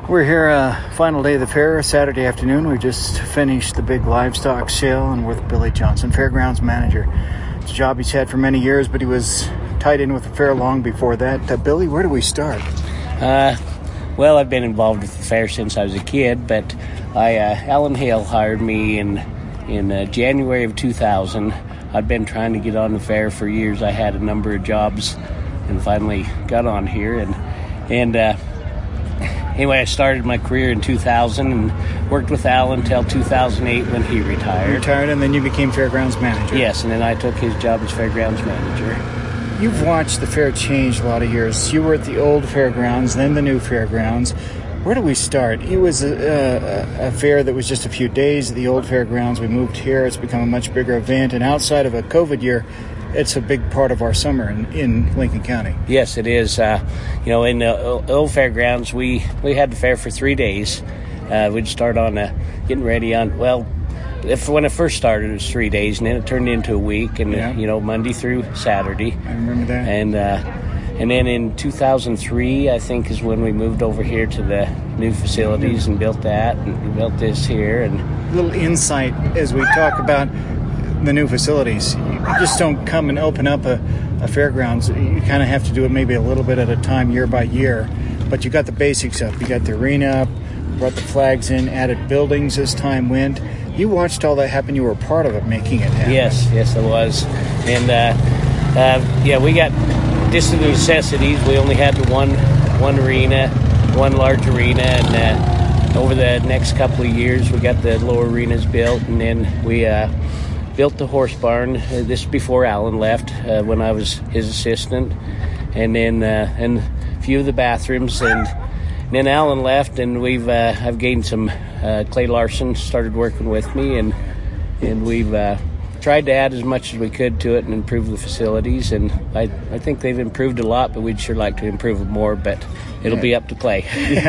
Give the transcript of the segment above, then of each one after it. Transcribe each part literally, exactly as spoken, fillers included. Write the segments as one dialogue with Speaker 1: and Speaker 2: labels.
Speaker 1: We're here, uh, final day of the fair, Saturday afternoon. We just finished the big livestock sale, and we're with Billy Johnson, fairgrounds manager. It's a job he's had for many years, but he was tied in with the fair long before that. Uh, Billy, where do we start?
Speaker 2: Uh, well, I've been involved with the fair since I was a kid, but I, uh, Alan Hale hired me in in uh, January of two thousand. I've been trying to get on the fair for years. I had a number of jobs and finally got on here, and and uh, anyway, I started my career in two thousand and worked with Alan until two thousand eight when he retired.
Speaker 1: Retired, and then you became fairgrounds manager.
Speaker 2: Yes, and then I took his job as fairgrounds manager.
Speaker 1: You've watched the fair change a lot of years. You were at the old fairgrounds, then the new fairgrounds. Where do we start? It was a, a, a fair that was just a few days at the old fairgrounds. We moved here. It's become a much bigger event, and outside of a COVID year, it's a big part of our summer in, in Lincoln County.
Speaker 2: Yes, it is. Uh, you know, in the old fairgrounds, we, we had the fair for three days. Uh, we'd start on uh, getting ready on, well, if when it first started, it was three days, and then it turned into a week, and, yeah. uh, you know, Monday through Saturday.
Speaker 1: I remember that.
Speaker 2: And, uh, and then in two thousand three, I think, is when we moved over here to the new facilities and built that, and we built this here. And
Speaker 1: a little insight as we talk about the new facilities. You just don't come and open up a, a fairgrounds. You kind of have to do it maybe a little bit at a time, year by year. But you got the basics up. You got the arena up, brought the flags in, added buildings as time went. You watched all that happen. You were a part of it, making it happen.
Speaker 2: Yes, yes, I was. And, uh, uh, yeah, we got just the necessities. We only had the one, one arena, one large arena, and uh, over the next couple of years, we got the lower arenas built, and then we uh, built the horse barn. Uh, this before Alan left, uh, when I was his assistant, and then uh, and a few of the bathrooms, and then Alan left, and we've uh, I've gained some. Uh, Clay Larson started working with me, and and we've uh, tried to add as much as we could to it and improve the facilities, and I I think they've improved a lot, but we'd sure like to improve it more, but it'll yeah. be up to Clay.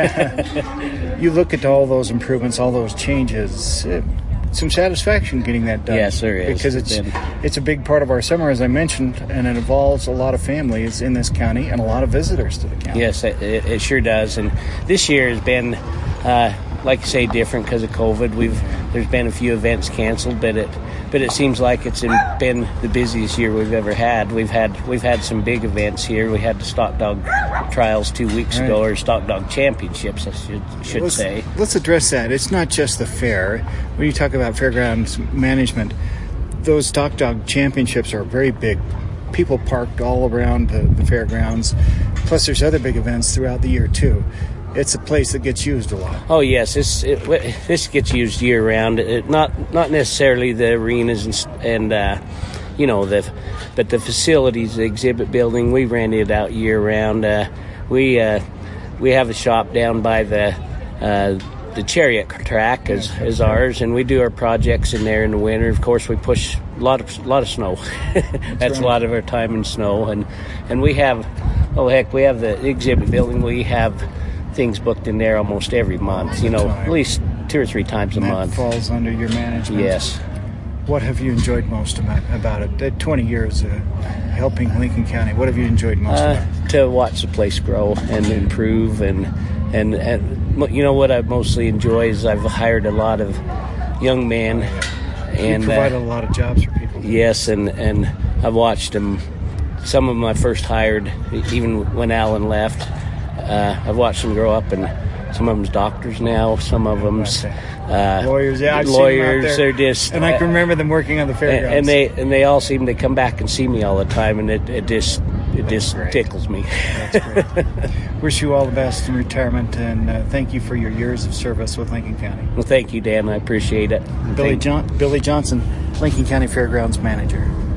Speaker 1: Yeah. You look at all those improvements, all those changes. Uh, some satisfaction getting that done.
Speaker 2: Yes, there is.
Speaker 1: Because it's it's a big part of our summer, as I mentioned, and it involves a lot of families in this county and a lot of visitors to the county.
Speaker 2: Yes, it, it sure does. And this year has been, uh, like you say, different because of COVID. We've there's been a few events canceled, but it but it seems like it's been the busiest year we've ever had. We've had we've had some big events here. We had the Stock Dog Trials two weeks right. ago, or Stock Dog Championships, I should should
Speaker 1: let's,
Speaker 2: say.
Speaker 1: Let's address that. It's not just the fair. When you talk about fairgrounds management, those Stock Dog Championships are very big. People parked all around the, the fairgrounds. Plus, there's other big events throughout the year too. It's a place that gets used a lot.
Speaker 2: Oh yes, this it, this gets used year round. It, not not necessarily the arenas and and uh, you know the, but the facilities, the exhibit building, we rent it out year round. Uh, we uh, we have a shop down by the uh, the chariot track as as ours, and we do our projects in there in the winter. Of course, we push a lot of a lot of snow. That's, That's right. A lot of our time in snow, and and we have oh heck, we have the exhibit building. We have things booked in there almost every month, you know, at least two or three times a
Speaker 1: that
Speaker 2: month.
Speaker 1: Falls under your management.
Speaker 2: Yes.
Speaker 1: What have you enjoyed most about, about it? At twenty years uh, helping Lincoln County, what have you enjoyed most
Speaker 2: uh,
Speaker 1: about it?
Speaker 2: To watch the place grow and improve, and, and and you know what I mostly enjoy is I've hired a lot of young men. And
Speaker 1: you provided
Speaker 2: uh,
Speaker 1: a lot of jobs for people.
Speaker 2: Yes, and, and I've watched them. Some of them I first hired, even when Alan left. Uh, I've watched them grow up, and some of them's doctors now. Some of them's uh,
Speaker 1: lawyers. Yeah, I've
Speaker 2: lawyers.
Speaker 1: Seen them out there.
Speaker 2: They're just,
Speaker 1: and I can remember them working on the fairgrounds.
Speaker 2: And they and they all seem to come back and see me all the time, and it, it just it That's just great. tickles me.
Speaker 1: That's great. Wish you all the best in retirement, and uh, thank you for your years of service with Lincoln County.
Speaker 2: Well, thank you, Dan. I appreciate it.
Speaker 1: Billy John Billy Johnson, Lincoln County Fairgrounds Manager.